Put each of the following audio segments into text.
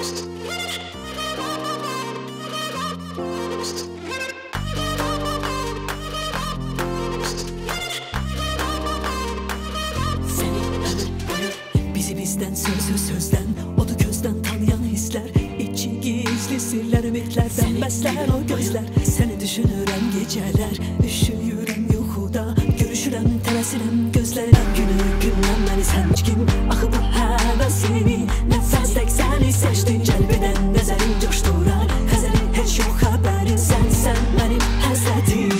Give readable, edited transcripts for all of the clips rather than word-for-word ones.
Bizi bizden sözden, onu gözden tanıyan hisler, içi gizli sirler, ümitlerden besler o gözler. Seni düşünürəm geceler, üşüyürəm yuxuda, görüşürəm tələsirəm gözlərdən. Günü gündən məni sən kim, axı bu həvəs seni, nəfəs tək səni seçdin, cəlb edən nəzərin coşdurar xəzəri, heç yox xəbərin, sən mənim həsrətim.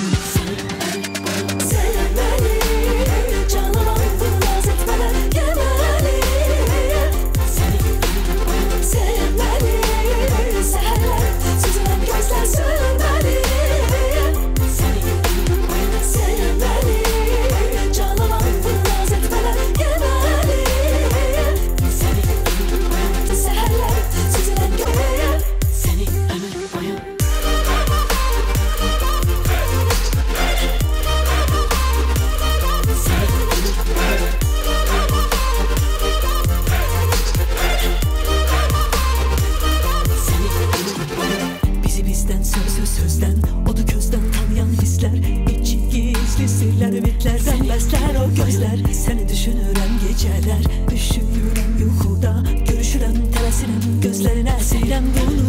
Sözden, onu gözden tanıyan hisler, içi gizli sirler, ümitlerden besler o gözler. Seni düşünürəm geceler, üşüyürəm yuxuda, görüşürəm tələsirəm gözlərinə, silirəm bunu.